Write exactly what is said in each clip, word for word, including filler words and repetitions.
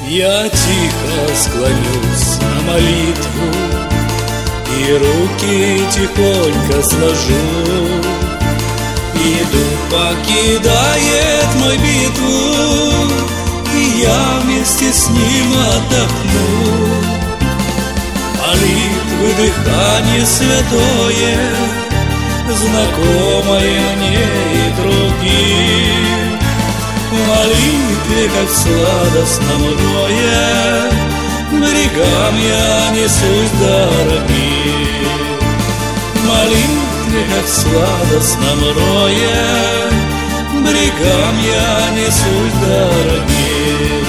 Я тихо склонюсь на молитву и руки тихонько сложу. И дух покидает мой битву, и я вместе с ним отдохну. Молитвы, дыхание святое, знакомое мне и другим. В молитве, как в сладостном рое, берегам я несусь дорогим. В молитве, как в сладостном рое, берегам я несусь дорогим.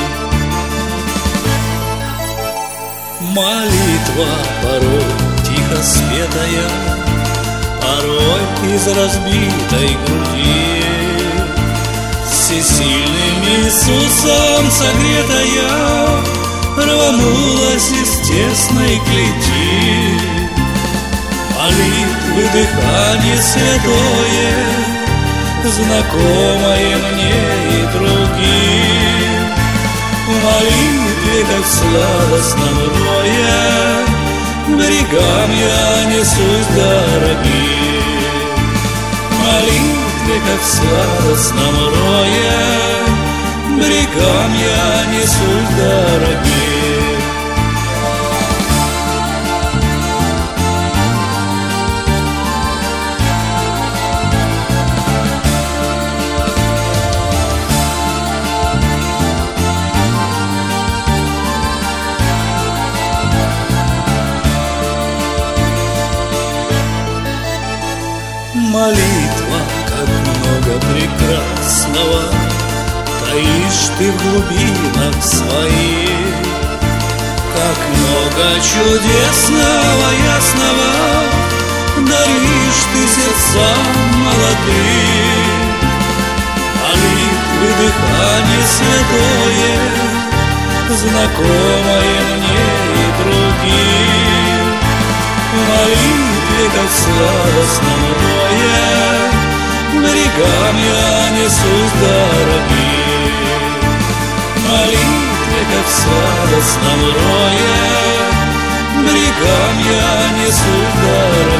Молитва порой тихо спетая, порой из разбитой груди, всесильным Иисусом согретая, рванулась из тесной клети. Молитвы, дыхание святое, знакомое мне и другим. В молитве, как в сладостном рое, берегам я несусь дорогим. В молитве, как в сладостном рое, берегам я несусь дорогим. Молитва, как много прекрасного таишь ты в глубинах своих, как много чудесного, ясного даришь ты сердцам молодым. Молитвы, дыхание святое, знакомое мне и другим. В молитве, как в сладостном рое, берегам я несусь дорогим. В молитве, как в сладостном рое, берегам я несусь дорогим.